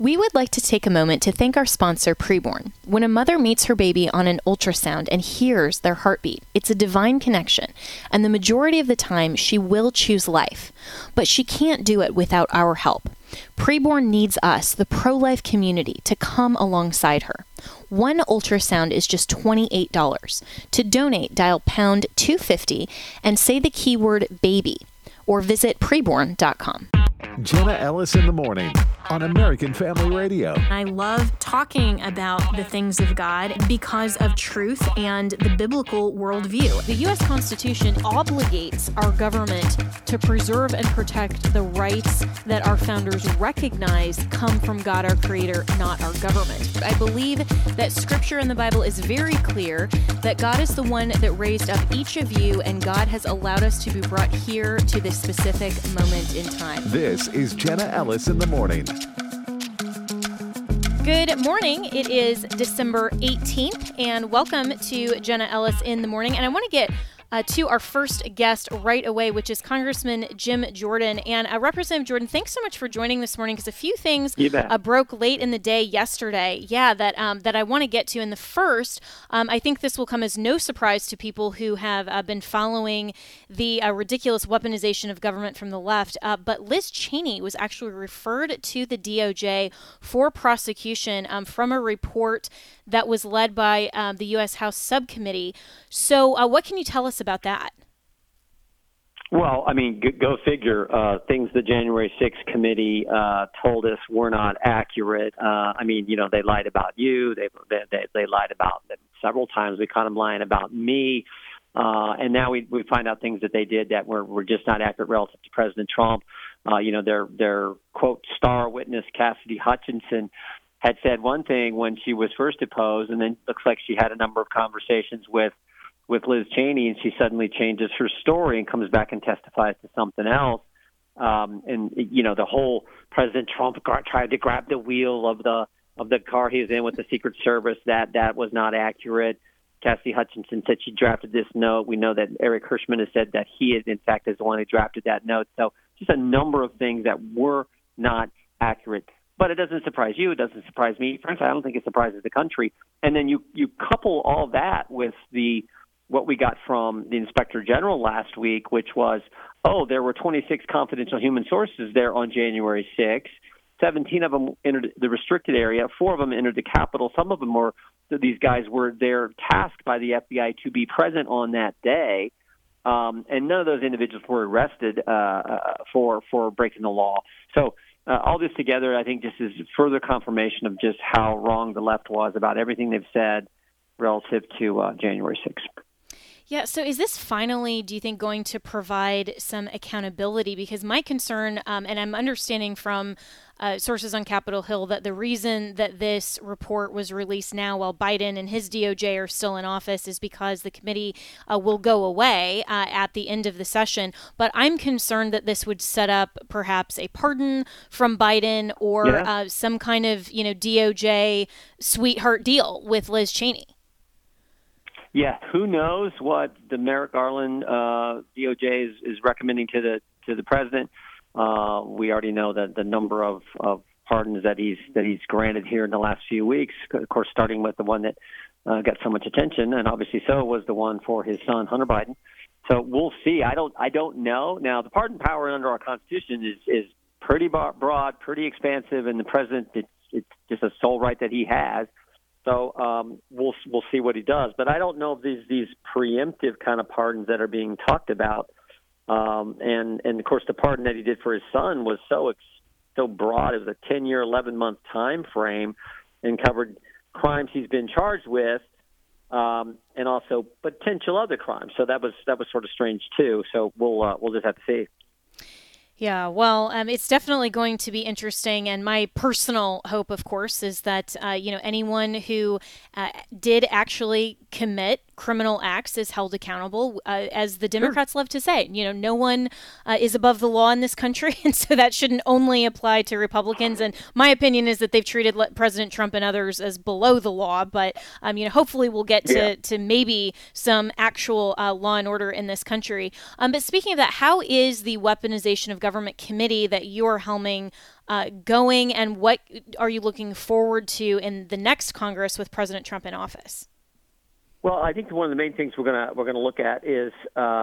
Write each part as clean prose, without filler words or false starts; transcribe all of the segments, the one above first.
We would like to take a moment to thank our sponsor, Preborn. When a mother meets her baby on an ultrasound and hears their heartbeat, it's a divine connection, and the majority of the time she will choose life. But she can't do it without our help. Preborn needs us, the pro-life community, to come alongside her. One ultrasound is just $28. To donate, dial pound 250 and say the keyword baby, or visit preborn.com. Jenna Ellis in the morning on American Family Radio. I love talking about the things of God because of truth and the biblical worldview. The U.S. Constitution obligates our government to preserve and protect the rights that our founders recognize come from God, our Creator, not our government. I believe that Scripture in the Bible is very clear that God is the one that raised up each of you, and God has allowed us to be brought here to this specific moment in time. This is Jenna Ellis in the morning. Good morning. It is December 18th, and welcome to Jenna Ellis in the morning. And I want to get to our first guest right away, which is Congressman Jim Jordan. And Representative Jordan, thanks so much for joining this morning, because a few things broke late in the day yesterday, that I want to get to. And the first, I think this will come as no surprise to people who have been following the ridiculous weaponization of government from the left, but Liz Cheney was actually referred to the DOJ for prosecution from a report that was led by the U.S. House Subcommittee. So what can you tell us about that? Well, I mean, go figure. Things the January 6th committee told us were not accurate. I mean, you know, they lied about you. They lied about them several times. We caught them lying about me. And now we find out things that they did that were just not accurate relative to President Trump. You know, their quote, star witness, Cassidy Hutchinson, had said one thing when she was first deposed, and then looks like she had a number of conversations with Liz Cheney, and she suddenly changes her story and comes back and testifies to something else. And you know, the whole President Trump tried to grab the wheel of the car he was in with the Secret Service. That was not accurate. Cassidy Hutchinson said she drafted this note. We know that Eric Hirschman has said that he is, in fact, is the one who drafted that note. So just a number of things that were not accurate. But it doesn't surprise you. It doesn't surprise me. Frankly, I don't think it surprises the country. And then you couple all that with what we got from the Inspector General last week, which was, there were 26 confidential human sources there on January 6th. 17 of them entered the restricted area. 4 of them entered the Capitol. Some of them these guys were there tasked by the FBI to be present on that day. And none of those individuals were arrested for breaking the law. So all this together, I think, just is further confirmation of just how wrong the left was about everything they've said relative to January 6th. Yeah, so is this finally, do you think, going to provide some accountability? Because my concern, and I'm understanding from sources on Capitol Hill, that the reason that this report was released now while Biden and his DOJ are still in office is because the committee will go away at the end of the session. But I'm concerned that this would set up perhaps a pardon from Biden or some kind of, DOJ sweetheart deal with Liz Cheney. Yeah, who knows what the Merrick Garland DOJ is recommending to the president. We already know that the number of pardons that he's granted here in the last few weeks, of course, starting with the one that got so much attention, and obviously so was the one for his son, Hunter Biden. So we'll see. I don't know. Now, the pardon power under our Constitution is pretty broad, pretty expansive, and the president, it's just a sole right that he has. So we'll see what he does, but I don't know if these preemptive kind of pardons that are being talked about, and of course the pardon that he did for his son was so broad. It was a 10-year, 11-month time frame, and covered crimes he's been charged with, and also potential other crimes. So that was sort of strange too. So we'll just have to see. Yeah, well, it's definitely going to be interesting, and my personal hope, of course, is that anyone who did actually commit criminal acts is held accountable. As the Democrats love to say, no one is above the law in this country, and so that shouldn't only apply to Republicans. And my opinion is that they've treated President Trump and others as below the law, but hopefully we'll get to maybe some actual law and order in this country. But speaking of that, how is the weaponization of government committee that you're helming going, and what are you looking forward to in the next Congress with President Trump in office? Well, I think one of the main things we're gonna look at is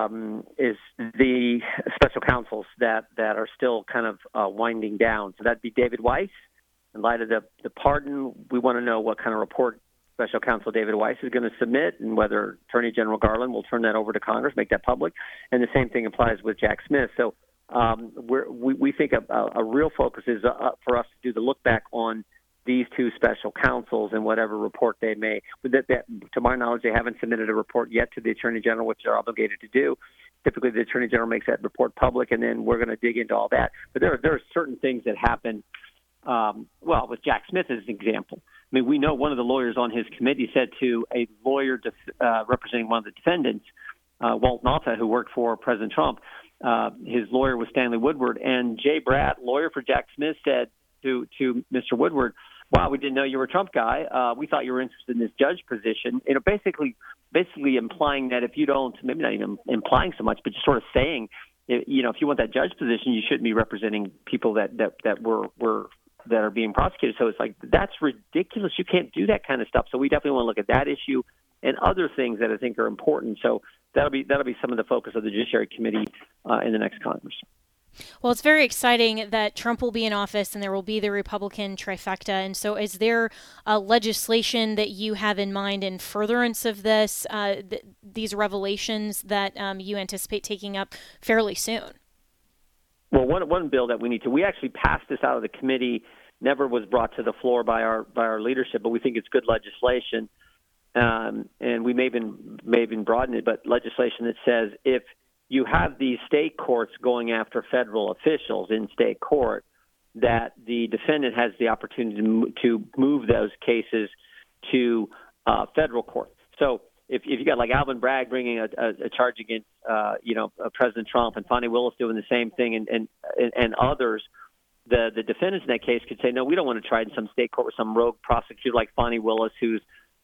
the special counsels that are still kind of winding down. So that'd be David Weiss. In light of the pardon, we want to know what kind of report Special Counsel David Weiss is going to submit, and whether Attorney General Garland will turn that over to Congress, make that public. And the same thing applies with Jack Smith. So we think a real focus is for us to do the look back on these two special counsels and whatever report they may. That, to my knowledge, they haven't submitted a report yet to the Attorney General, which they're obligated to do. Typically, the Attorney General makes that report public, and then we're going to dig into all that. But there are certain things that happen. With Jack Smith as an example, I mean, we know one of the lawyers on his committee said to a lawyer representing one of the defendants, Walt Nauta, who worked for President Trump, his lawyer was Stanley Woodward, and Jay Bratt, lawyer for Jack Smith, said to Mr. Woodward, "Wow, we didn't know you were a Trump guy. We thought you were interested in this judge position." You know, basically implying that if you don't, maybe not even implying so much, but just sort of saying, you know, if you want that judge position, you shouldn't be representing people that are being prosecuted. So it's like, that's ridiculous. You can't do that kind of stuff. So we definitely want to look at that issue and other things that I think are important. So that'll be some of the focus of the Judiciary Committee in the next Congress. Well, it's very exciting that Trump will be in office and there will be the Republican trifecta. And so is there legislation that you have in mind in furtherance of this, these revelations that you anticipate taking up fairly soon? Well, one bill that we actually passed this out of the committee, never was brought to the floor by our leadership, but we think it's good legislation. And we may have been broadened it, but legislation that says if you have these state courts going after federal officials in state court, that the defendant has the opportunity to move those cases to federal court. So if you got like Alvin Bragg bringing a charge against President Trump, and Fani Willis doing the same thing, and others, the defendants in that case could say, no, we don't want to try it in some state court with some rogue prosecutor like Fani Willis who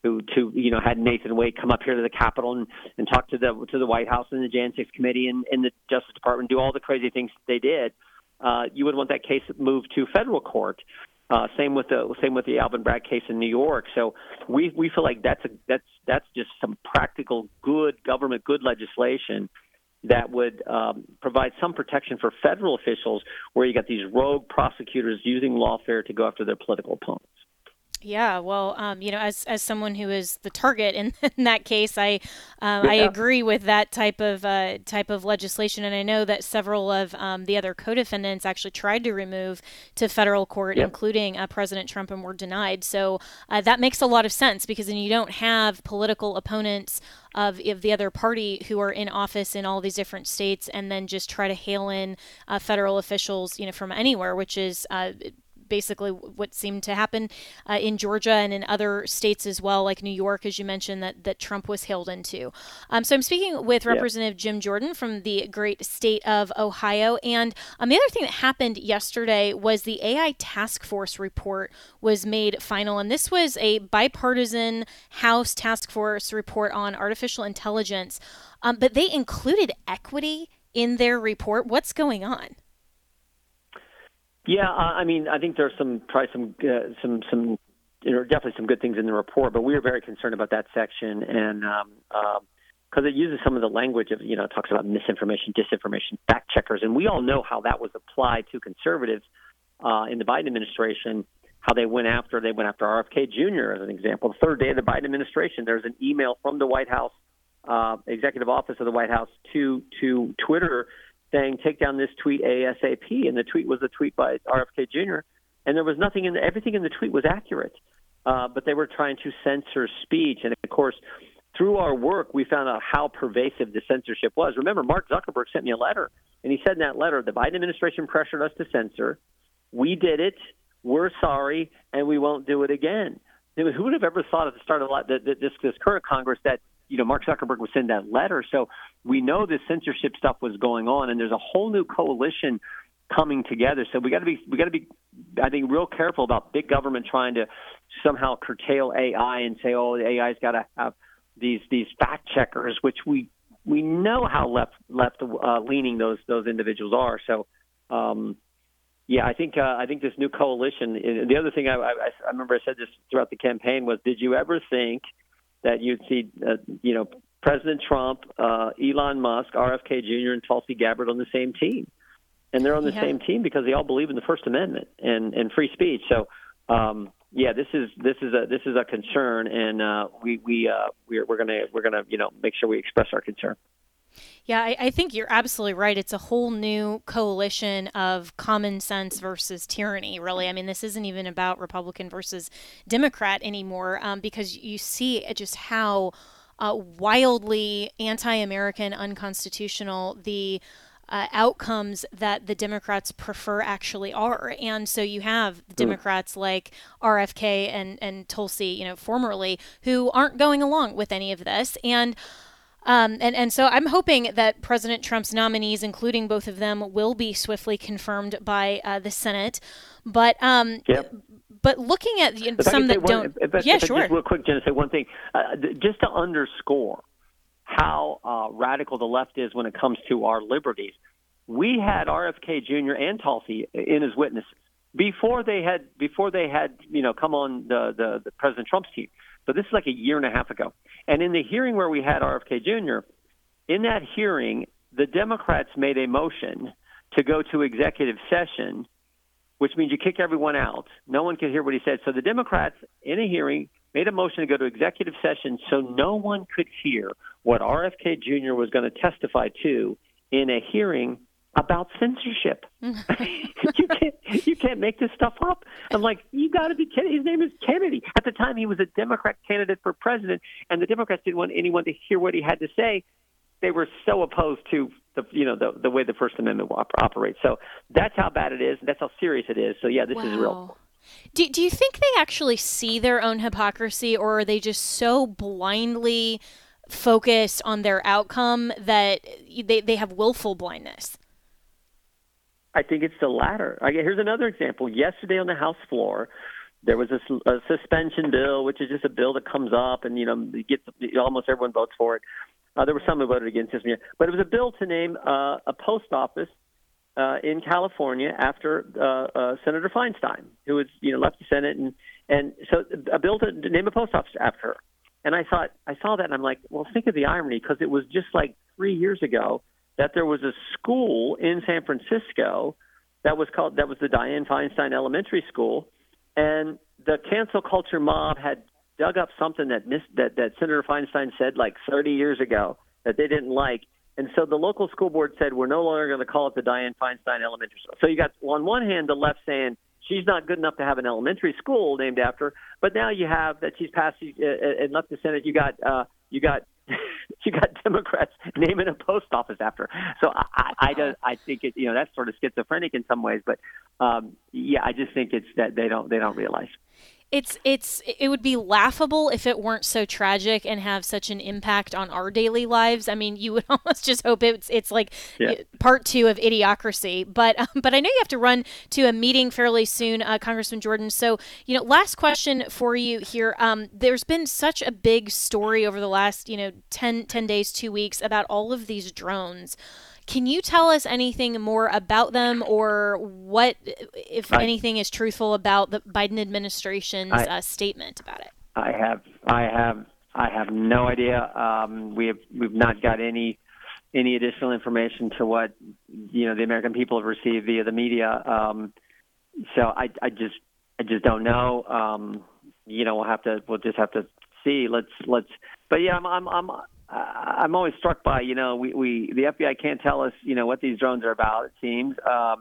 had Nathan Wade come up here to the Capitol and talk to the White House and the Jan 6 committee and the Justice Department, do all the crazy things they did. You would want that case moved to federal court. Same with the Alvin Bragg case in New York. So we feel like that's just some practical good legislation that would provide some protection for federal officials, where you got these rogue prosecutors using lawfare to go after their political opponents. Yeah, well, as someone who is the target in that case, I agree with that type of legislation, and I know that several of the other co-defendants actually tried to remove to federal court, including President Trump, and were denied. So that makes a lot of sense, because then you don't have political opponents of the other party who are in office in all these different states, and then just try to hail in federal officials, from anywhere, which is basically what seemed to happen in Georgia and in other states as well, like New York, as you mentioned, that Trump was hailed into. So I'm speaking with Representative Jim Jordan from the great state of Ohio. And the other thing that happened yesterday was the AI task force report was made final. And this was a bipartisan House task force report on artificial intelligence. But they included equity in their report. What's going on? Yeah, I think there's definitely some good things in the report, but we are very concerned about that section, and because it uses some of the language of, it talks about misinformation, disinformation, fact checkers, and we all know how that was applied to conservatives in the Biden administration. How they went after RFK Jr. as an example. The third day of the Biden administration, there's an email from the White House, executive office of the White House, to Twitter, saying, take down this tweet ASAP. And the tweet was a tweet by RFK Jr. And there was everything in the tweet was accurate. But they were trying to censor speech. And of course, through our work, we found out how pervasive the censorship was. Remember, Mark Zuckerberg sent me a letter, and he said in that letter, the Biden administration pressured us to censor. We did it. We're sorry, and we won't do it again. Who would have ever thought at the start of this current Congress that Mark Zuckerberg would send that letter? So we know this censorship stuff was going on, and there's a whole new coalition coming together. So we got to be, I think, real careful about big government trying to somehow curtail AI and say, oh, the AI's got to have these fact checkers, which we know how left leaning those individuals are. So Yeah, I think this new coalition. The other thing I remember I said this throughout the campaign was, did you ever think that you'd see President Trump, Elon Musk, RFK Jr., and Tulsi Gabbard on the same team? And they're on the same team because they all believe in the First Amendment and free speech. So this is a concern, and we're gonna make sure we express our concern. Yeah, I think you're absolutely right. It's a whole new coalition of common sense versus tyranny, really. I mean, this isn't even about Republican versus Democrat anymore, because you see just how wildly anti-American, unconstitutional the outcomes that the Democrats prefer actually are. And so you have Democrats like RFK and Tulsi, formerly, who aren't going along with any of this. And so I'm hoping that President Trump's nominees, including both of them, will be swiftly confirmed by the Senate. But but looking at some that don't, sure. Just real quick, Jenna, say one thing, just to underscore how radical the left is when it comes to our liberties. We had RFK Jr. and Tulsi in as witnesses before they had come on the President Trump's team. So this is like a year and a half ago. And in the hearing where we had RFK Jr., in that hearing, the Democrats made a motion to go to executive session, which means you kick everyone out. No one could hear what he said. So the Democrats, in a hearing, made a motion to go to executive session so no one could hear what RFK Jr. was going to testify to in a hearing about censorship. You can't make this stuff up. I'm like, you got to be kidding. His name is Kennedy. At the time, he was a Democrat candidate for president, and the Democrats didn't want anyone to hear what he had to say. They were so opposed to the way the First Amendment operates. So that's how bad it is. That's how serious it is. So yeah, this is real. Do you think they actually see their own hypocrisy, or are they just so blindly focused on their outcome that they have willful blindness? I think it's the latter. Here's another example. Yesterday on the House floor, there was a suspension bill, which is just a bill that comes up, and almost everyone votes for it. There were some who voted against this, but it was a bill to name a post office in California after Senator Feinstein, who was left the Senate, and so a bill to name a post office after her. And I saw that, and I'm like, well, think of the irony, because it was just like 3 years ago that there was a school in San Francisco that was the Dianne Feinstein Elementary School, and the cancel culture mob had dug up something that Senator Feinstein said like 30 years ago that they didn't like, and so the local school board said, we're no longer going to call it the Dianne Feinstein Elementary School. So you got, on one hand, the left saying she's not good enough to have an elementary school named after her, but now you have that she's passed and left the Senate. You got Democrats naming a post office after her. So I think that's sort of schizophrenic in some ways, but I just think it's that they don't realize. It would be laughable if it weren't so tragic and have such an impact on our daily lives. I mean, you would almost just hope it's like part 2 of Idiocracy. But I know you have to run to a meeting fairly soon, Congressman Jordan. So, last question for you here. There's been such a big story over the last, 10 days, 2 weeks about all of these drones. Can you tell us anything more about them, or what, if anything, is truthful about the Biden administration's statement about it? I have no idea. We've not got any additional information to what the American people have received via the media. So I just don't know. We'll just have to see. Let's. But yeah, I'm always struck by, the FBI can't tell us, what these drones are about, it seems.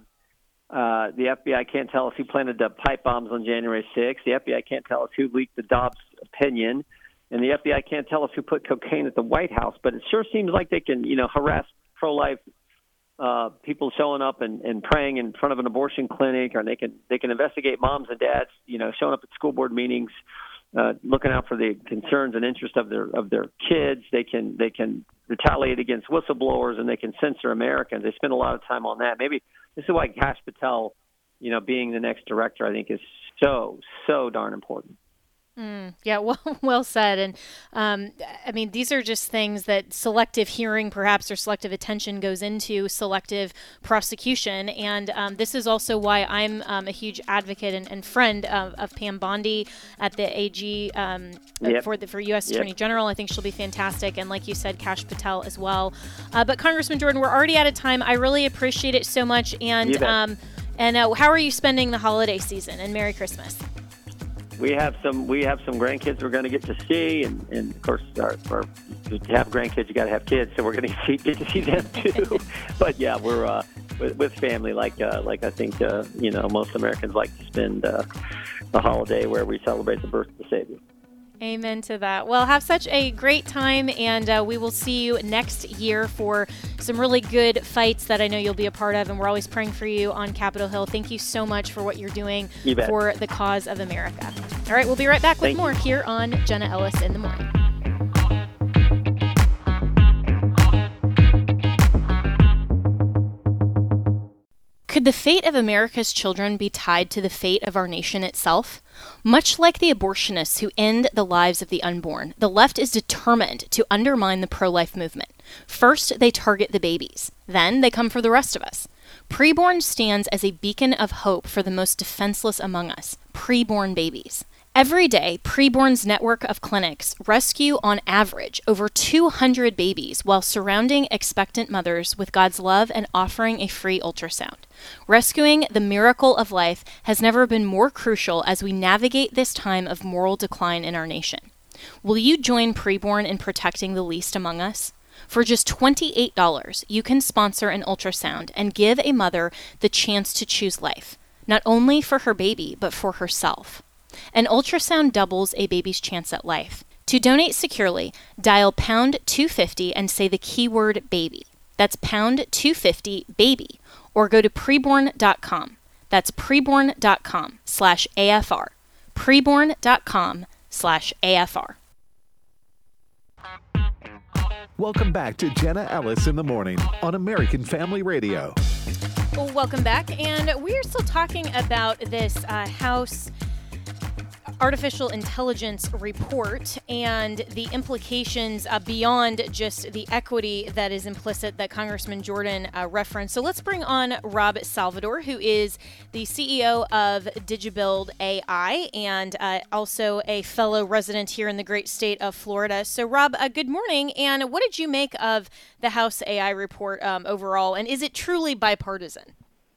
The FBI can't tell us who planted the pipe bombs on January 6th. The FBI can't tell us who leaked the Dobbs opinion. And the FBI can't tell us who put cocaine at the White House. But it sure seems like they can, harass pro-life people showing up and praying in front of an abortion clinic, or they can investigate moms and dads, showing up at school board meetings, looking out for the concerns and interests of their kids. They can retaliate against whistleblowers, and they can censor Americans. They spend a lot of time on that. Maybe this is why Kash Patel, being the next director, I think is so darn important. Yeah, well said. And I mean, these are just things that selective hearing, perhaps, or selective attention goes into selective prosecution. And this is also why I'm a huge advocate and friend of Pam Bondi at the AG Yep. for U.S. Yep. Attorney General. I think she'll be fantastic. And like you said, Kash Patel as well. But Congressman Jordan, we're already out of time. I really appreciate it so much. And You bet. how are you spending the holiday season? And Merry Christmas. We have some grandkids we're going to get to see, and of course, to have grandkids, you got to have kids, so we're going to get to see them too. But yeah, we're with family, like I think most Americans like to spend a holiday where we celebrate the birth of the Savior. Amen to that. Well, have such a great time, and we will see you next year for some really good fights that I know you'll be a part of, and we're always praying for you on Capitol Hill. Thank you so much for what you're doing for the cause of America. All right, we'll be right back with more here on Jenna Ellis in the Morning. Could the fate of America's children be tied to the fate of our nation itself? Much like the abortionists who end the lives of the unborn, the left is determined to undermine the pro-life movement. First, they target the babies. Then, they come for the rest of us. Preborn stands as a beacon of hope for the most defenseless among us, preborn babies. Every day, Preborn's network of clinics rescue, on average, over 200 babies while surrounding expectant mothers with God's love and offering a free ultrasound. Rescuing the miracle of life has never been more crucial as we navigate this time of moral decline in our nation. Will you join Preborn in protecting the least among us? For just $28, you can sponsor an ultrasound and give a mother the chance to choose life, not only for her baby, but for herself. An ultrasound doubles a baby's chance at life. To donate securely, dial pound 250 and say the keyword baby. That's pound 250 baby, or go to preborn.com. That's preborn.com/AFR. Preborn.com/AFR. Welcome back to Jenna Ellis in the Morning on American Family Radio. Well, welcome back, and we are still talking about this House artificial intelligence report and the implications beyond just the equity that is implicit that Congressman Jordan referenced. So let's bring on Rob Salvador, who is the CEO of DigiBuild AI and also a fellow resident here in the great state of Florida. So Rob, good morning. And what did you make of the House AI report overall? And is it truly bipartisan?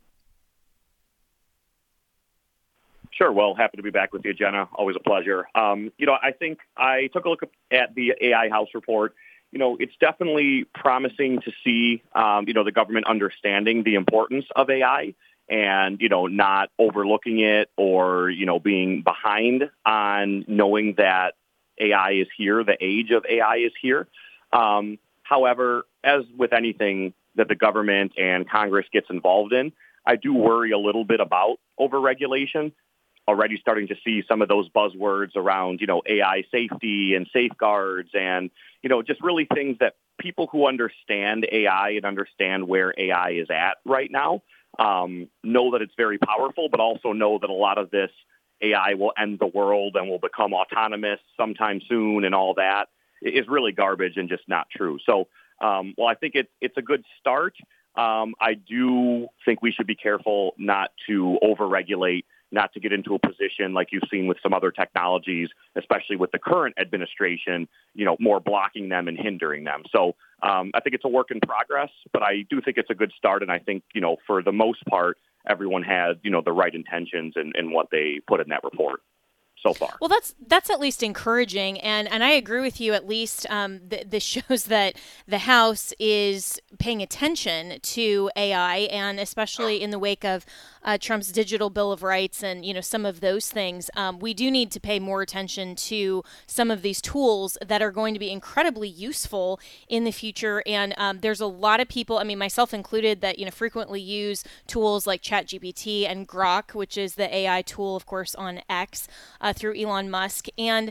Sure. Well, happy to be back with you, Jenna. Always a pleasure. I think I took a look at the AI House report. It's definitely promising to see, the government understanding the importance of AI and, not overlooking it or, being behind on knowing that AI is here, the age of AI is here. However, as with anything that the government and Congress gets involved in, I do worry a little bit about overregulation. Already starting to see some of those buzzwords around, AI safety and safeguards and, just really things that people who understand AI and understand where AI is at right now know that it's very powerful, but also know that a lot of this AI will end the world and will become autonomous sometime soon and all that is really garbage and just not true. So, I think it's a good start. I do think we should be careful not to overregulate, not to get into a position like you've seen with some other technologies, especially with the current administration, more blocking them and hindering them. So I think it's a work in progress, but I do think it's a good start. And I think, for the most part, everyone had, the right intentions in what they put in that report so far. Well, that's at least encouraging, and I agree with you. At least this shows that the House is paying attention to AI, and especially in the wake of Trump's digital Bill of Rights and some of those things, we do need to pay more attention to some of these tools that are going to be incredibly useful in the future. And there's a lot of people, I mean myself included, that frequently use tools like ChatGPT and Grok, which is the AI tool, of course, on X through Elon Musk. And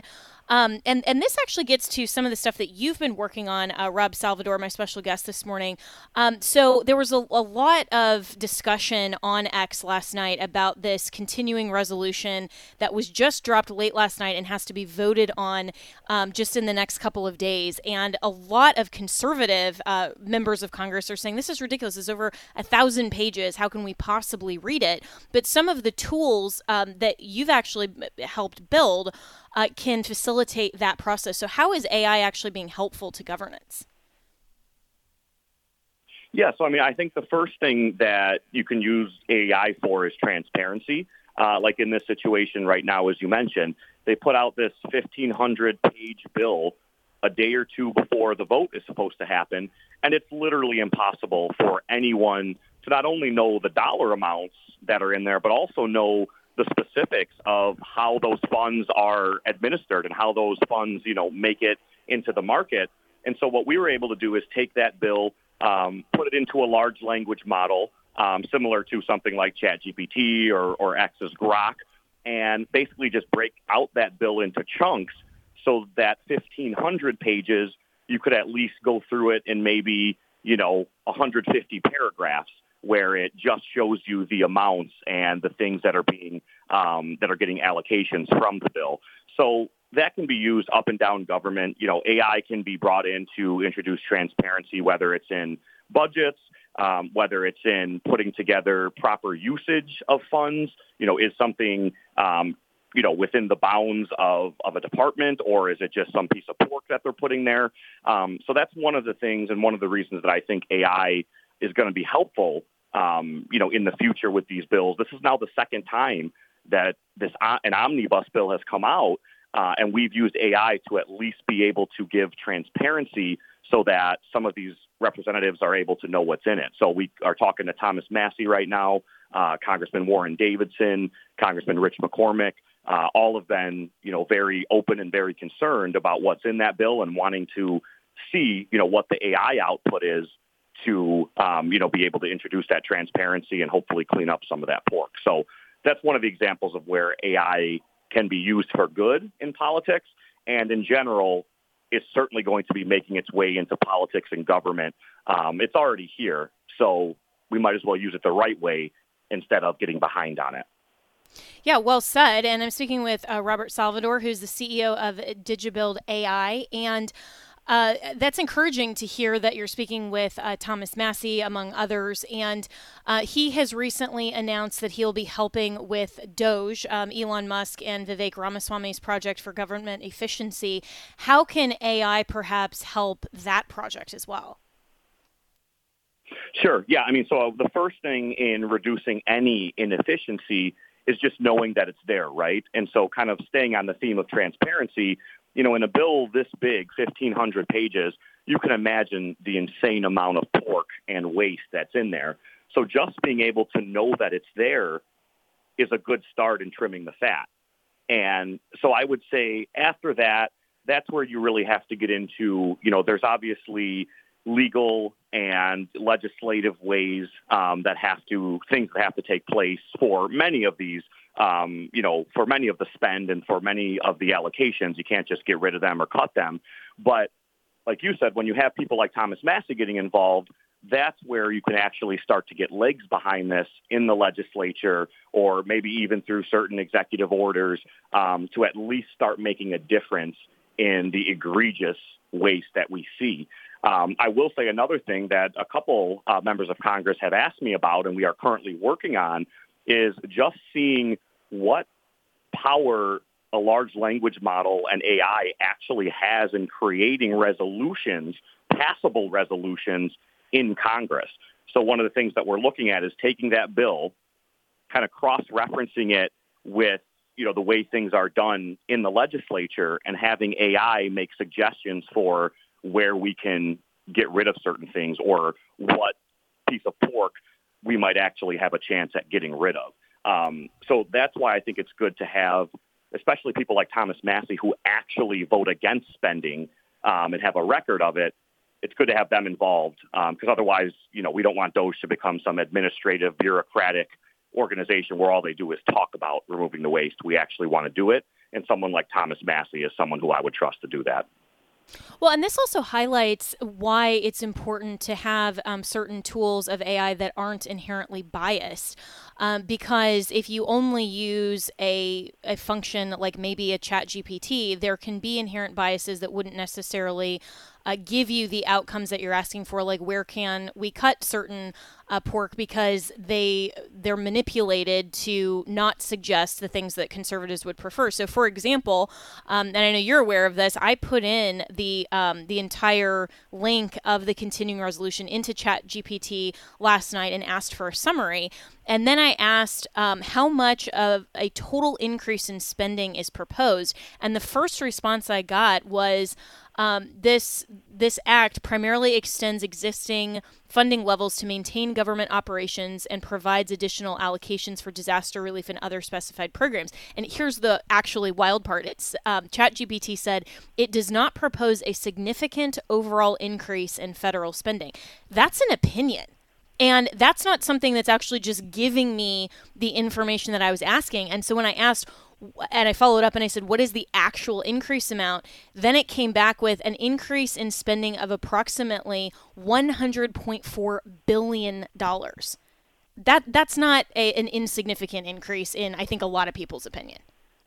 And this actually gets to some of the stuff that you've been working on, Rob Salvador, my special guest this morning. So there was a lot of discussion on X last night about this continuing resolution that was just dropped late last night and has to be voted on just in the next couple of days. And a lot of conservative members of Congress are saying this is ridiculous. It's over 1,000 pages. How can we possibly read it? But some of the tools that you've actually helped build can facilitate that process. So how is AI actually being helpful to governance? Yeah, so I think the first thing that you can use AI for is transparency. Like in this situation right now, as you mentioned, they put out this 1,500-page bill a day or two before the vote is supposed to happen, and it's literally impossible for anyone to not only know the dollar amounts that are in there, but also know the specifics of how those funds are administered and how those funds, make it into the market. And so what we were able to do is take that bill, put it into a large language model, similar to something like ChatGPT or X's Grok, and basically just break out that bill into chunks so that 1,500 pages, you could at least go through it in maybe, 150 paragraphs, where it just shows you the amounts and the things that are being that are getting allocations from the bill. So that can be used up and down government. AI can be brought in to introduce transparency, whether it's in budgets, whether it's in putting together proper usage of funds. Is something within the bounds of a department, or is it just some piece of pork that they're putting there? So that's one of the things and one of the reasons that I think AI is going to be helpful, in the future with these bills. This is now the second time that an omnibus bill has come out, and we've used AI to at least be able to give transparency so that some of these representatives are able to know what's in it. So we are talking to Thomas Massie right now, Congressman Warren Davidson, Congressman Rich McCormick. All have been, very open and very concerned about what's in that bill and wanting to see, what the AI output is to, be able to introduce that transparency and hopefully clean up some of that pork. So that's one of the examples of where AI can be used for good in politics. And in general, it's certainly going to be making its way into politics and government. It's already here, so we might as well use it the right way instead of getting behind on it. Yeah, well said. And I'm speaking with Robert Salvador, who's the CEO of DigiBuild AI. And that's encouraging to hear that you're speaking with Thomas Massie, among others. And he has recently announced that he'll be helping with DOGE, Elon Musk and Vivek Ramaswamy's project for government efficiency. How can AI perhaps help that project as well? Sure. Yeah. So the first thing in reducing any inefficiency is just knowing that it's there, right? And so kind of staying on the theme of transparency, in a bill this big, 1,500 pages, you can imagine the insane amount of pork and waste that's in there. So just being able to know that it's there is a good start in trimming the fat. And so I would say after that, that's where you really have to get into, there's obviously legal and legislative ways things that have to take place for many of these, for many of the spend and for many of the allocations. You can't just get rid of them or cut them. But like you said, when you have people like Thomas Massie getting involved, that's where you can actually start to get legs behind this in the legislature, or maybe even through certain executive orders, to at least start making a difference in the egregious waste that we see. I will say another thing that a couple members of Congress have asked me about, and we are currently working on, is just seeing what power a large language model and AI actually has in creating resolutions, passable resolutions in Congress. So one of the things that we're looking at is taking that bill, kind of cross-referencing it with the way things are done in the legislature, and having AI make suggestions for where we can get rid of certain things, or what piece of pork we might actually have a chance at getting rid of. So that's why I think it's good to have, especially people like Thomas Massie, who actually vote against spending and have a record of it. It's good to have them involved, because otherwise, we don't want DOGE to become some administrative, bureaucratic organization where all they do is talk about removing the waste. We actually want to do it. And someone like Thomas Massey is someone who I would trust to do that. Well, and this also highlights why it's important to have certain tools of AI that aren't inherently biased. Because if you only use a function like maybe a ChatGPT, there can be inherent biases that wouldn't necessarily give you the outcomes that you're asking for, like where can we cut certain pork because they're manipulated to not suggest the things that conservatives would prefer. So, for example, and I know you're aware of this, I put in the entire link of the continuing resolution into ChatGPT last night and asked for a summary. And then I asked how much of a total increase in spending is proposed. And the first response I got was this act primarily extends existing funding levels to maintain government operations and provides additional allocations for disaster relief and other specified programs. And here's the actually wild part. It's ChatGPT said it does not propose a significant overall increase in federal spending. That's an opinion. And that's not something that's actually just giving me the information that I was asking. And so when I asked, and I followed up and I said, what is the actual increase amount? Then it came back with an increase in spending of approximately $100.4 billion. That's not an insignificant increase in, I think, a lot of people's opinion.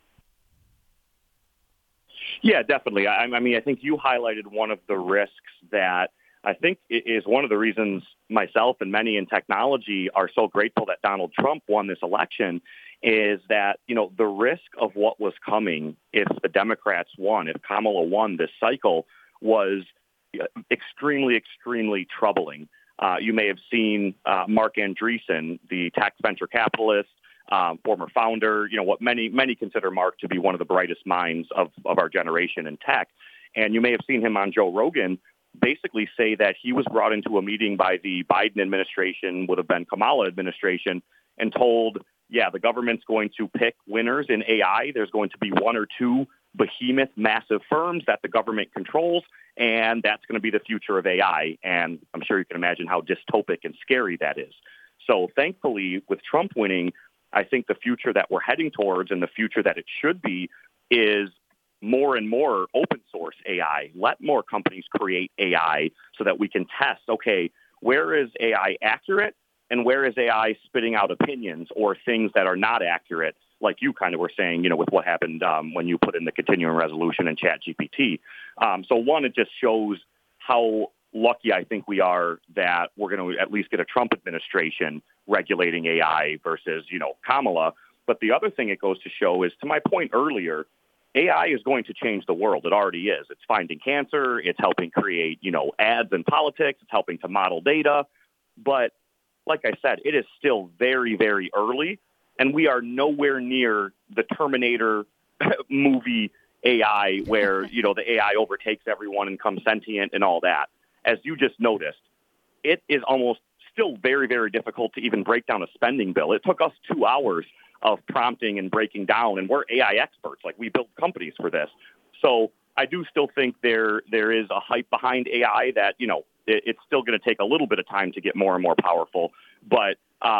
Yeah, definitely. I mean, I think you highlighted one of the risks that I think is one of the reasons myself and many in technology are so grateful that Donald Trump won this election is that, you know, the risk of what was coming if the Democrats won, if Kamala won this cycle, was extremely, extremely troubling. You may have seen Mark Andreessen, the tax venture capitalist, former founder, you know, what many consider Mark to be one of the brightest minds of our generation in tech. And you may have seen him on Joe Rogan basically say that he was brought into a meeting by the Biden administration, would have been Kamala administration, and told, yeah, the government's going to pick winners in AI. There's going to be one or two behemoth, massive firms that the government controls, and that's going to be the future of AI. And I'm sure you can imagine how dystopic and scary that is. So thankfully, with Trump winning, I think the future that we're heading towards and the future that it should be is more and more open source AI. Let more companies create AI so that we can test, okay, where is AI accurate and where is AI spitting out opinions or things that are not accurate, like you kind of were saying, you know, with what happened when you put in the continuing resolution in ChatGPT. So one, it just shows how lucky I think we are that we're going to at least get a Trump administration regulating AI versus, you know, Kamala. But the other thing it goes to show is, to my point earlier, AI is going to change the world. It already is. It's finding cancer. It's helping create, you know, ads in politics. It's helping to model data. But like I said, it is still very, very early, and we are nowhere near the Terminator movie AI where, you know, the AI overtakes everyone and becomes sentient and all that. As you just noticed, it is almost still very, very difficult to even break down a spending bill. It took us 2 hours of prompting and breaking down, and we're AI experts. Like, we build companies for this. So I do still think there is a hype behind AI that, you know, it's still going to take a little bit of time to get more and more powerful. But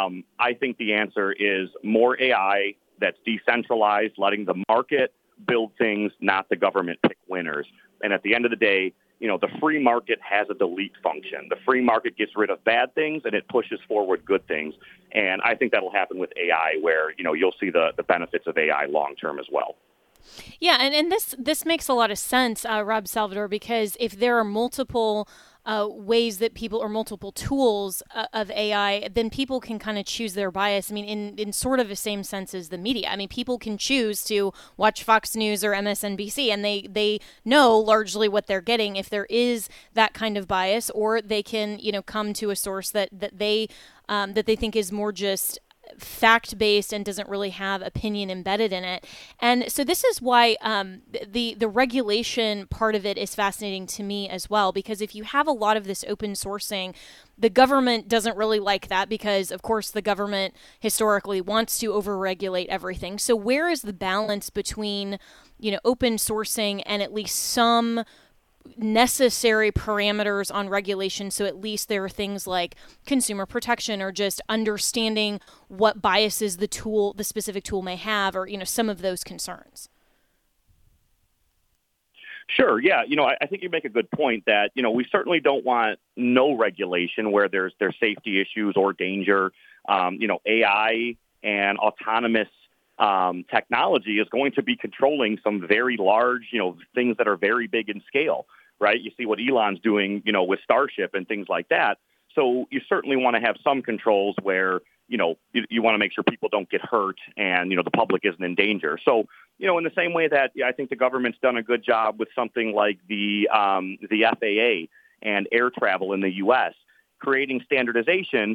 I think the answer is more AI that's decentralized, letting the market build things, not the government pick winners. And at the end of the day, you know, the free market has a delete function. The free market gets rid of bad things and it pushes forward good things. And I think that'll happen with AI, where, you know, you'll see the benefits of AI long term as well. Yeah, and this makes a lot of sense, Rob Salvador, because if there are multiple ways that people, or multiple tools of AI, then people can kind of choose their bias. I mean, in sort of the same sense as the media. I mean, people can choose to watch Fox News or MSNBC, and they know largely what they're getting if there is that kind of bias, or they can, you know, come to a source that they think is more just fact-based and doesn't really have opinion embedded in it. And so this is why the regulation part of it is fascinating to me as well, because if you have a lot of this open sourcing, the government doesn't really like that, because of course the government historically wants to overregulate everything. So where is the balance between, you know, open sourcing and at least some necessary parameters on regulation, so at least there are things like consumer protection or just understanding what biases the specific tool may have, or, you know, some of those concerns? Sure. Yeah. I think you make a good point that, we certainly don't want no regulation where there's safety issues or danger. AI and autonomous technology is going to be controlling some very large, things that are very big in scale, right? You see what Elon's doing, with Starship and things like that. So you certainly want to have some controls where, you want to make sure people don't get hurt and, the public isn't in danger. So, in the same way that I think the government's done a good job with something like the FAA and air travel in the U.S., creating standardization,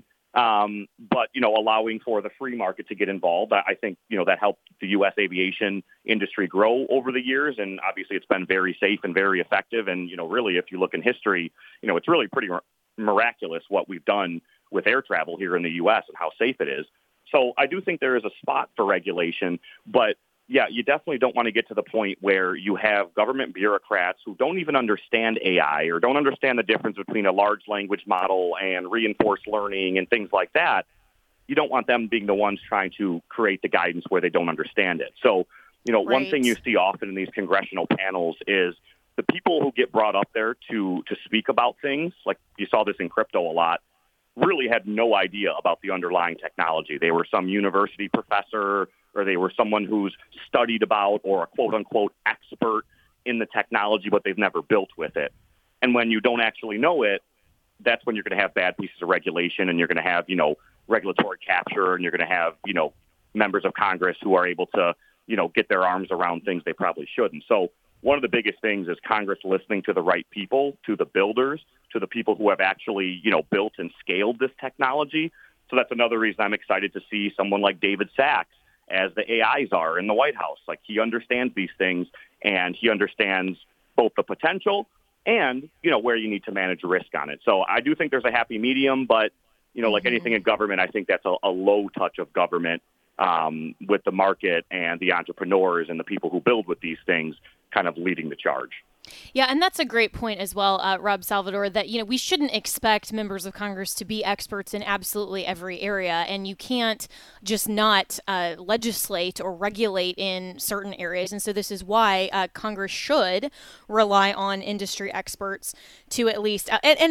but, allowing for the free market to get involved. I think, that helped the U.S. aviation industry grow over the years. And obviously it's been very safe and very effective. And, really, if you look in history, it's really pretty miraculous what we've done with air travel here in the U.S. and how safe it is. So I do think there is a spot for regulation, but yeah, you definitely don't want to get to the point where you have government bureaucrats who don't even understand AI or don't understand the difference between a large language model and reinforced learning and things like that. You don't want them being the ones trying to create the guidance where they don't understand it. So, Right. One thing you see often in these congressional panels is the people who get brought up there to speak about things, like you saw this in crypto a lot, really had no idea about the underlying technology. They were some university professor or they were someone who's studied about or a quote-unquote expert in the technology, but they've never built with it. And when you don't actually know it, that's when you're going to have bad pieces of regulation and you're going to have, regulatory capture and you're going to have, members of Congress who are able to, get their arms around things they probably shouldn't. So one of the biggest things is Congress listening to the right people, to the builders, to the people who have actually, built and scaled this technology. So that's another reason I'm excited to see someone like David Sachs as the AI czar in the White House. Like, he understands these things and he understands both the potential and, where you need to manage risk on it. So I do think there's a happy medium, but, like anything in government, I think that's a low touch of government with the market and the entrepreneurs and the people who build with these things kind of leading the charge. Yeah, and that's a great point as well, Rob Salvador, that, we shouldn't expect members of Congress to be experts in absolutely every area, and you can't just not legislate or regulate in certain areas. And so this is why Congress should rely on industry experts to at least,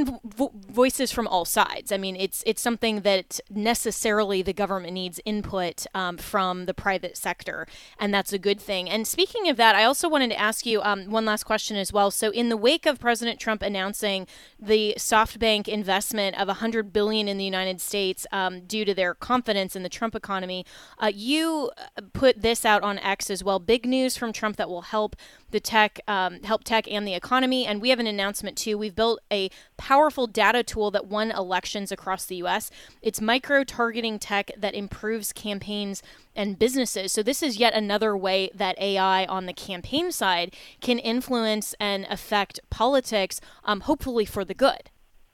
voices from all sides. I mean, it's something that necessarily the government needs input from the private sector, and that's a good thing. And speaking of that, I also wanted to ask you one last question as well. So in the wake of President Trump announcing the SoftBank investment of $100 billion in the United States due to their confidence in the Trump economy, you put this out on X as well. Big news from Trump that will help the tech and the economy. And we have an announcement too. We've built a powerful data tool that won elections across the U.S. It's micro-targeting tech that improves campaigns and businesses. So this is yet another way that AI on the campaign side can influence and affect politics, hopefully for the good.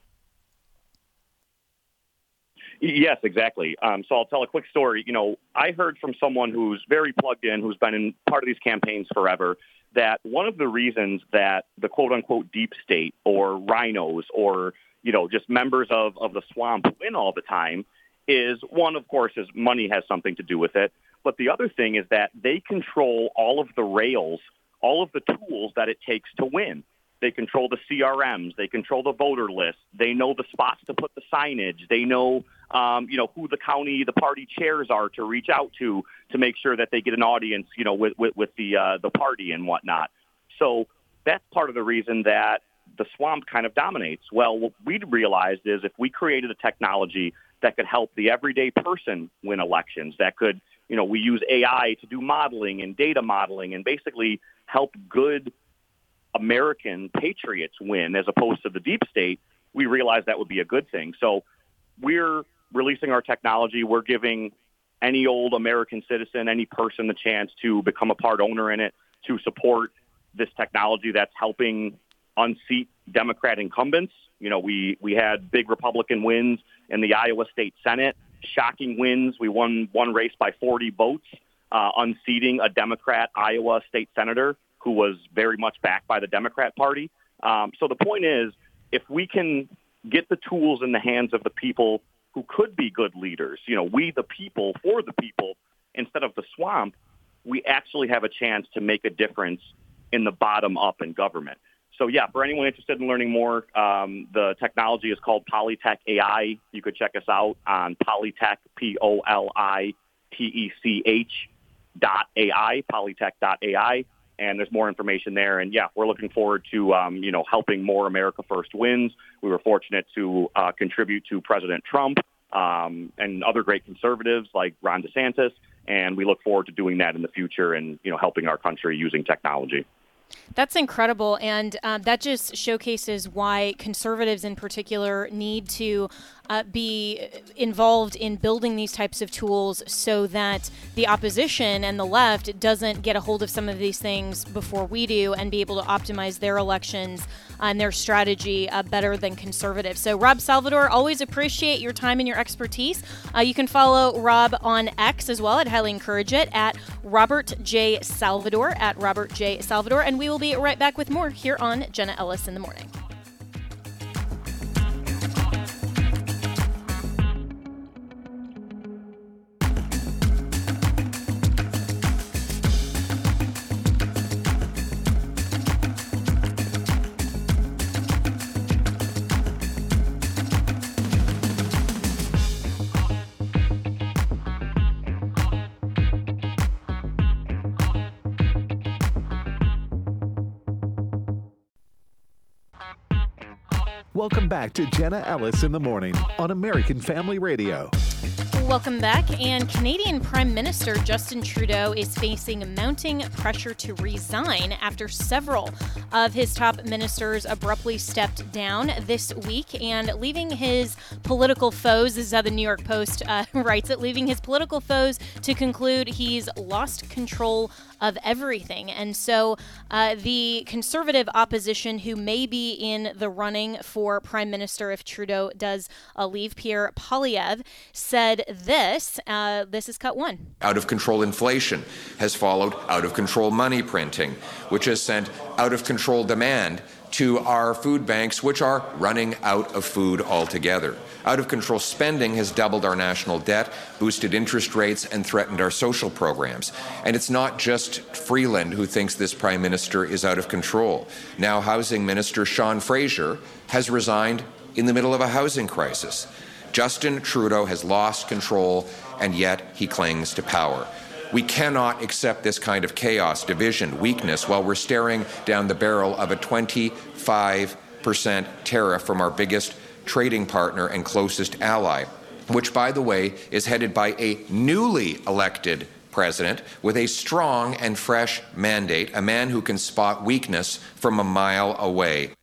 Yes, exactly. So I'll tell a quick story. I heard from someone who's very plugged in, who's been in part of these campaigns forever, that one of the reasons that the quote-unquote deep state or rhinos or, just members of the swamp win all the time is, one, of course, is money has something to do with it. But the other thing is that they control all of the rails, all of the tools that it takes to win. They control the CRMs. They control the voter list. They know the spots to put the signage. They know, who the party chairs are to reach out to make sure that they get an audience, with the party and whatnot. So that's part of the reason that the swamp kind of dominates. Well, what we realized is if we created a technology that could help the everyday person win elections, that could, we use AI to do modeling and data modeling and basically help good American patriots win as opposed to the deep state, we realized that would be a good thing. So we're releasing our technology. We're giving any old American citizen, any person, the chance to become a part owner in it, to support this technology that's helping unseat Democrat incumbents. We had big Republican wins in the Iowa State Senate, shocking wins. We won one race by 40 votes, unseating a Democrat Iowa state senator who was very much backed by the Democrat Party. So the point is, if we can get the tools in the hands of the people who could be good leaders, we the people for the people instead of the swamp, we actually have a chance to make a difference in the bottom up in government. So yeah, for anyone interested in learning more, the technology is called Polytech AI. You could check us out on Polytech, POLITECH.AI, Polytech.ai. And there's more information there. And yeah, we're looking forward to, helping more America First wins. We were fortunate to contribute to President Trump and other great conservatives like Ron DeSantis. And we look forward to doing that in the future and, helping our country using technology. That's incredible, and that just showcases why conservatives in particular need to be involved in building these types of tools so that the opposition and the left doesn't get a hold of some of these things before we do and be able to optimize their elections and their strategy better than conservatives. So Rob Salvador, always appreciate your time and your expertise. You can follow Rob on X as well. I'd highly encourage it at Robert J. Salvador, and we will be right back with more here on Jenna Ellis in the Morning. Welcome back to Jenna Ellis in the Morning on American Family Radio. Welcome back. And Canadian Prime Minister Justin Trudeau is facing mounting pressure to resign after several of his top ministers abruptly stepped down this week and leaving his political foes, this is how the New York Post writes it, leaving his political foes to conclude he's lost control of everything. And so the conservative opposition who may be in the running for prime minister if Trudeau does leave, Pierre Poilievre, said this. This is cut one. Out of control inflation has followed out of control money printing, which has sent out of control demand to our food banks, which are running out of food altogether. Out of control spending has doubled our national debt, boosted interest rates, and threatened our social programs. And it's not just Freeland who thinks this prime minister is out of control. Now Housing Minister Sean Fraser has resigned in the middle of a housing crisis. Justin Trudeau has lost control, and yet he clings to power. We cannot accept this kind of chaos, division, weakness while we're staring down the barrel of a 25% tariff from our biggest trading partner and closest ally, which, by the way, is headed by a newly elected president with a strong and fresh mandate, a man who can spot weakness from a mile away.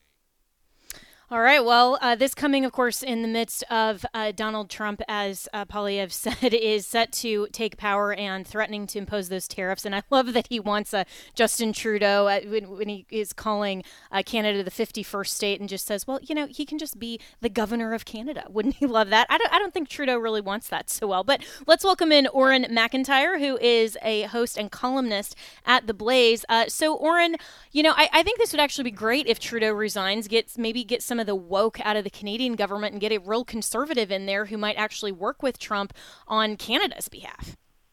All right. Well, this coming, of course, in the midst of Donald Trump, as Poilievre said, is set to take power and threatening to impose those tariffs. And I love that he wants Justin Trudeau when he is calling Canada the 51st state and just says, well, he can just be the governor of Canada. Wouldn't he love that? I don't think Trudeau really wants that so well. But let's welcome in Oren McIntyre, who is a host and columnist at The Blaze. So, Oren, I think this would actually be great if Trudeau resigns, get some of the woke out of the Canadian government and get a real conservative in there who might actually work with Trump on Canada's behalf.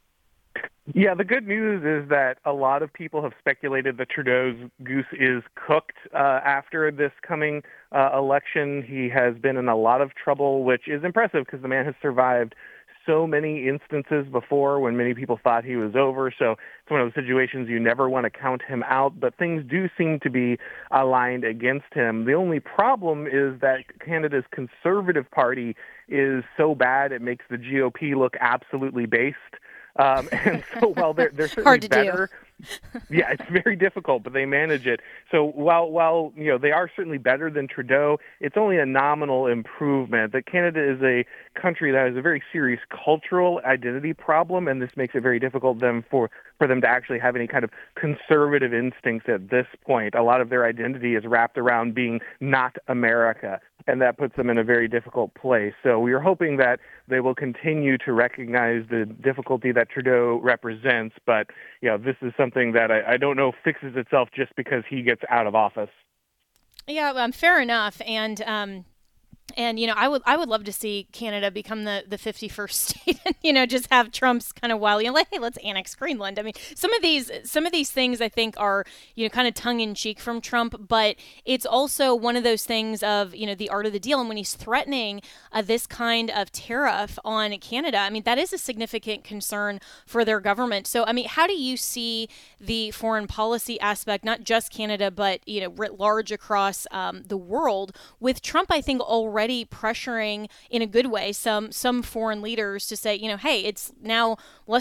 Yeah, the good news is that a lot of people have speculated that Trudeau's goose is cooked after this coming election. He has been in a lot of trouble, which is impressive because the man has survived so many instances before when many people thought he was over. So it's one of those situations you never want to count him out, but things do seem to be aligned against him. The only problem is that Canada's Conservative Party is so bad it makes the GOP look absolutely based. And so while they're certainly hard to better, yeah, it's very difficult, but they manage it. So while they are certainly better than Trudeau, it's only a nominal improvement. That Canada is a country that has a very serious cultural identity problem, and this makes it very difficult for them to actually have any kind of conservative instincts at this point. A lot of their identity is wrapped around being not America, and that puts them in a very difficult place. So we are hoping that they will continue to recognize the difficulty that Trudeau represents, but this is something that I don't know fixes itself just because he gets out of office. Yeah, fair enough. And And, I would love to see Canada become the 51st state and, just have Trump's kind of wild, like, hey, let's annex Greenland. I mean, some of these things I think are, kind of tongue in cheek from Trump, but it's also one of those things of, the art of the deal. And when he's threatening this kind of tariff on Canada, I mean, that is a significant concern for their government. So, I mean, how do you see the foreign policy aspect, not just Canada, but, writ large across the world with Trump, I think, already pressuring in a good way some foreign leaders to say, hey, it's now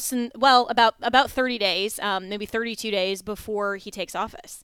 about 30 days, maybe 32 days before he takes office.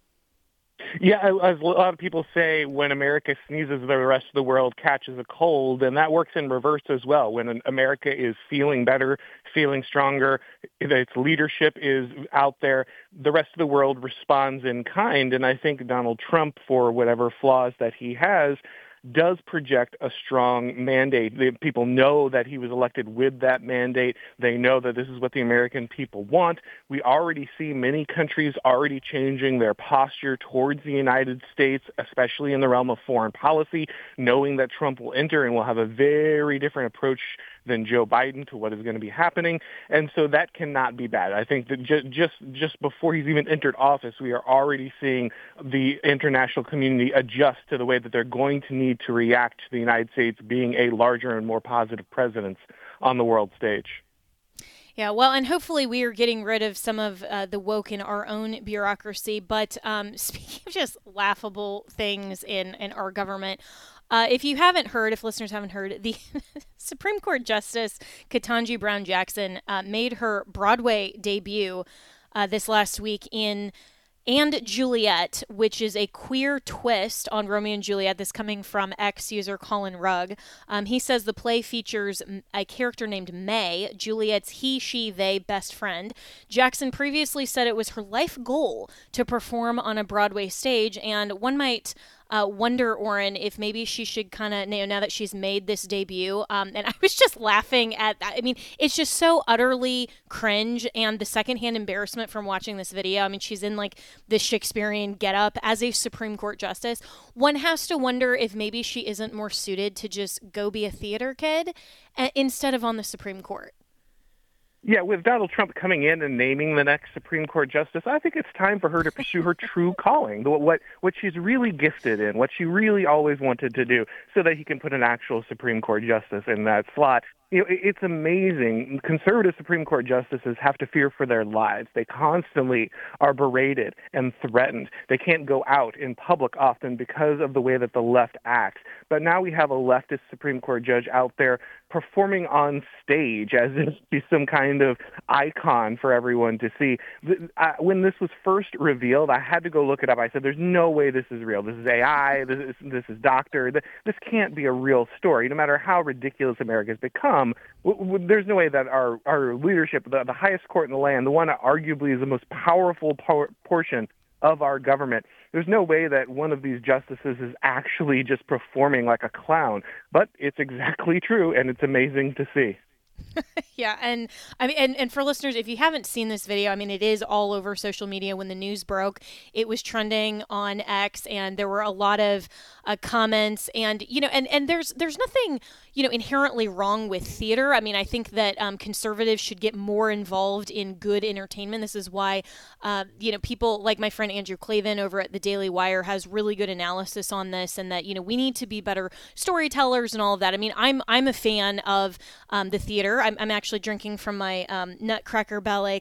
Yeah, as a lot of people say, when America sneezes, the rest of the world catches a cold, and that works in reverse as well. When America is feeling better, feeling stronger, its leadership is out there, the rest of the world responds in kind. And I think Donald Trump, for whatever flaws that he has, does project a strong mandate. The people know that he was elected with that mandate. They know that this is what the American people want. We already see many countries already changing their posture towards the United States, especially in the realm of foreign policy, knowing that Trump will enter and will have a very different approach than Joe Biden to what is going to be happening. And so that cannot be bad. I think that just before he's even entered office, we are already seeing the international community adjust to the way that they're going to need to react to the United States being a larger and more positive presence on the world stage. Yeah, well, and hopefully we are getting rid of some of the woke in our own bureaucracy. But speaking of just laughable things in our government, if listeners haven't heard, the Supreme Court Justice Ketanji Brown Jackson made her Broadway debut this last week in And Juliet, which is a queer twist on Romeo and Juliet. This coming from ex-user Colin Rugg. He says the play features a character named May, Juliet's he, she, they best friend. Jackson previously said it was her life goal to perform on a Broadway stage, and one might wonder, Oren, if maybe she should kind of, now that she's made this debut, and I was just laughing at that. I mean, it's just so utterly cringe, and the secondhand embarrassment from watching this video. I mean, she's in like this Shakespearean getup as a Supreme Court justice. One has to wonder if maybe she isn't more suited to just go be a theater kid instead of on the Supreme Court. Yeah, with Donald Trump coming in and naming the next Supreme Court justice, I think it's time for her to pursue her true calling, what she's really gifted in, what she really always wanted to do, so that he can put an actual Supreme Court justice in that slot. It's amazing. Conservative Supreme Court justices have to fear for their lives. They constantly are berated and threatened. They can't go out in public often because of the way that the left acts. But now we have a leftist Supreme Court judge out there performing on stage as if he's some kind of icon for everyone to see. When this was first revealed, I had to go look it up. I said, there's no way this is real. This is AI. This is doctored. This can't be a real story. No matter how ridiculous America's become, there's no way that our leadership, the highest court in the land, the one that arguably is the most powerful portion of our government, there's no way that one of these justices is actually just performing like a clown. But it's exactly true, and it's amazing to see. Yeah, and I mean, and for listeners, if you haven't seen this video, I mean, it is all over social media. When the news broke, it was trending on X, and there were a lot of comments. And and there's nothing inherently wrong with theater. I mean, I think that conservatives should get more involved in good entertainment. This is why people like my friend Andrew Klavan over at the Daily Wire has really good analysis on this, and that we need to be better storytellers and all of that. I mean, I'm a fan of the theater. I'm actually drinking from my Nutcracker Ballet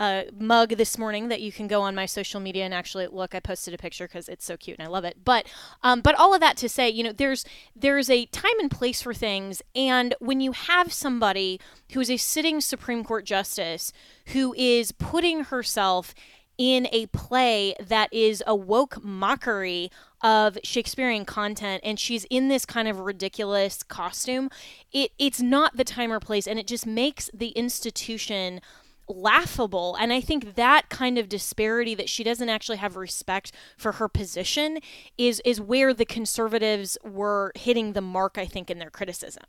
mug this morning that you can go on my social media and actually look. I posted a picture because it's so cute and I love it. But all of that to say, there's a time and place for things. And when you have somebody who is a sitting Supreme Court justice who is putting herself in a play that is a woke mockery of Shakespearean content, and she's in this kind of ridiculous costume, it's not the time or place, and it just makes the institution laughable. And I think that kind of disparity, that she doesn't actually have respect for her position, is where the conservatives were hitting the mark, I think, in their criticism.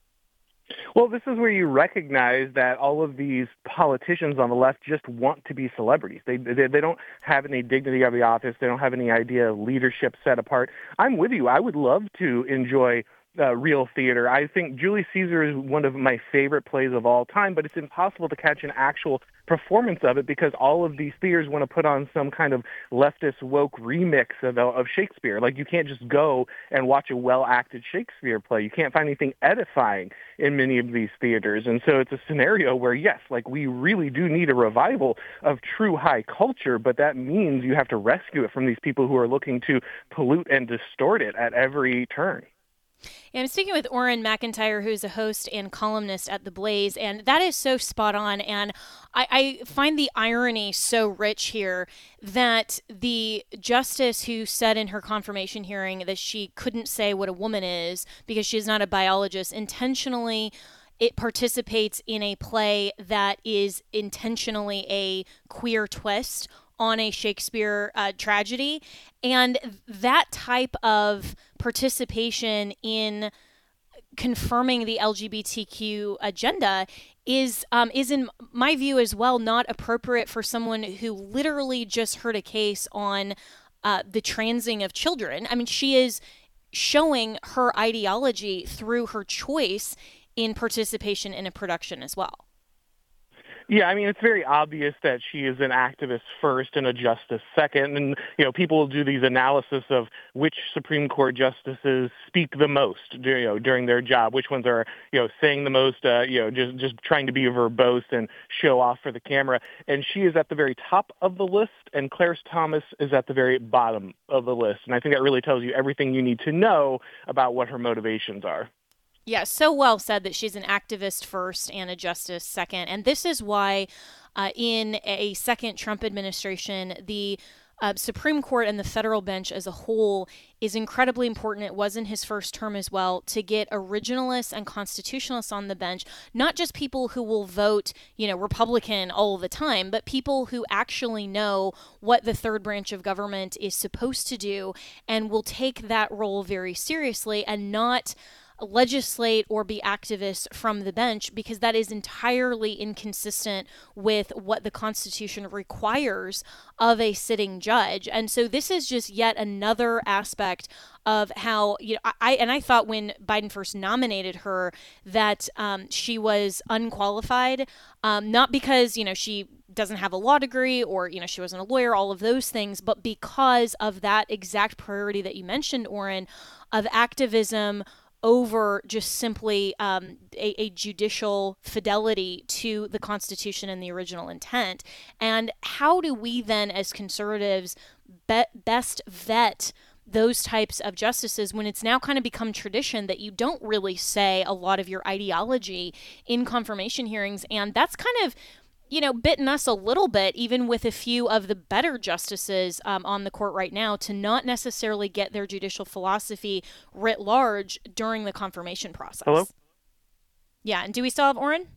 Well, this is where you recognize that all of these politicians on the left just want to be celebrities. They don't have any dignity of the office. They don't have any idea of leadership set apart. I'm with you. I would love to enjoy real theater. I think Julius Caesar is one of my favorite plays of all time, but it's impossible to catch an actual performance of it because all of these theaters want to put on some kind of leftist woke remix of Shakespeare. Like, you can't just go and watch a well-acted Shakespeare play. You can't find anything edifying in many of these theaters. And so it's a scenario where, yes, like, we really do need a revival of true high culture, but that means you have to rescue it from these people who are looking to pollute and distort it at every turn. Yeah, I'm speaking with Oren McIntyre, who's a host and columnist at The Blaze, and that is so spot on. And I find the irony so rich here that the justice who said in her confirmation hearing that she couldn't say what a woman is because she's not a biologist intentionally it participates in a play that is intentionally a queer twist on a Shakespeare tragedy. And that type of participation in confirming the LGBTQ agenda is in my view as well not appropriate for someone who literally just heard a case on the transing of children. I mean, she is showing her ideology through her choice in participation in a production as well. Yeah, I mean, it's very obvious that she is an activist first and a justice second. And, people will do these analysis of which Supreme Court justices speak the most, during their job, which ones are, saying the most, just trying to be verbose and show off for the camera. And she is at the very top of the list, and Clarence Thomas is at the very bottom of the list. And I think that really tells you everything you need to know about what her motivations are. Yeah, so well said that she's an activist first and a justice second. And this is why in a second Trump administration, the Supreme Court and the federal bench as a whole is incredibly important. It was in his first term as well, to get originalists and constitutionalists on the bench, not just people who will vote, Republican all the time, but people who actually know what the third branch of government is supposed to do and will take that role very seriously and not legislate or be activists from the bench, because that is entirely inconsistent with what the Constitution requires of a sitting judge. And so this is just yet another aspect of how, I thought when Biden first nominated her that she was unqualified, not because, she doesn't have a law degree or, she wasn't a lawyer, all of those things, but because of that exact priority that you mentioned, Oren, of activism over just simply a judicial fidelity to the Constitution and the original intent. And how do we then, as conservatives, best vet those types of justices when it's now kind of become tradition that you don't really say a lot of your ideology in confirmation hearings? And that's kind of bitten us a little bit, even with a few of the better justices on the court right now, to not necessarily get their judicial philosophy writ large during the confirmation process. Hello? Yeah, and do we still have Oren?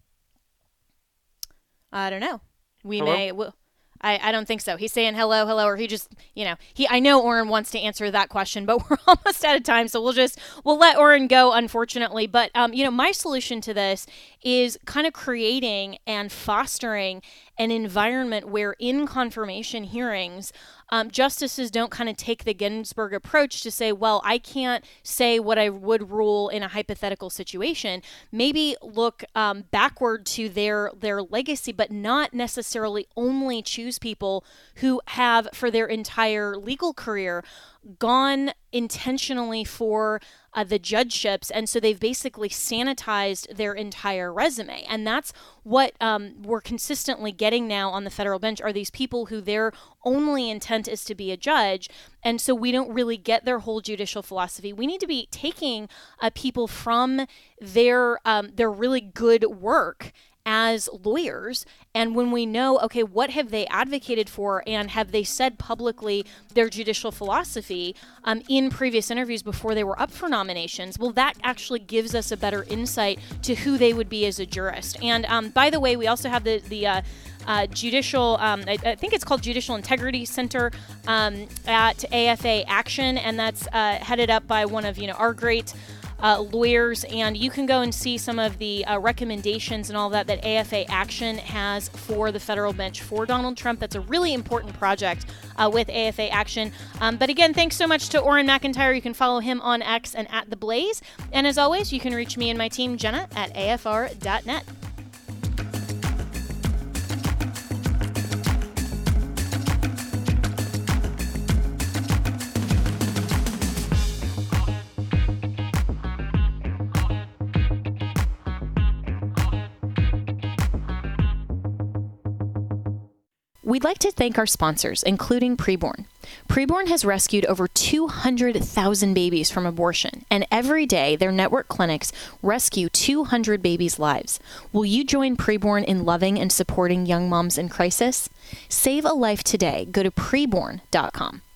I don't know. Hello? I don't think so. He's saying hello, or he just, I know Oren wants to answer that question, but we're almost out of time, so we'll let Oren go, unfortunately. But, my solution to this is kind of creating and fostering an environment where in confirmation hearings, justices don't kind of take the Ginsburg approach to say, well, I can't say what I would rule in a hypothetical situation. Maybe look backward to their legacy, but not necessarily only choose people who have, for their entire legal career, gone intentionally for the judgeships, and so they've basically sanitized their entire resume. And that's what we're consistently getting now on the federal bench, are these people who their only intent is to be a judge, and so we don't really get their whole judicial philosophy. We need to be taking people from their really good work as lawyers, and when we know, okay, what have they advocated for, and have they said publicly their judicial philosophy in previous interviews before they were up for nominations, well, that actually gives us a better insight to who they would be as a jurist. And by the way, we also have the judicial, I think it's called Judicial Integrity Center at AFA Action, and that's headed up by one of our great lawyers, and you can go and see some of the recommendations and all that AFA Action has for the federal bench for Donald Trump. That's a really important project with AFA Action. But again, thanks so much to Orrin McIntyre. You can follow him on X and at The Blaze. And as always, you can reach me and my team, Jenna, at afr.net. We'd like to thank our sponsors, including Preborn. Preborn has rescued over 200,000 babies from abortion, and every day their network clinics rescue 200 babies' lives. Will you join Preborn in loving and supporting young moms in crisis? Save a life today. Go to preborn.com.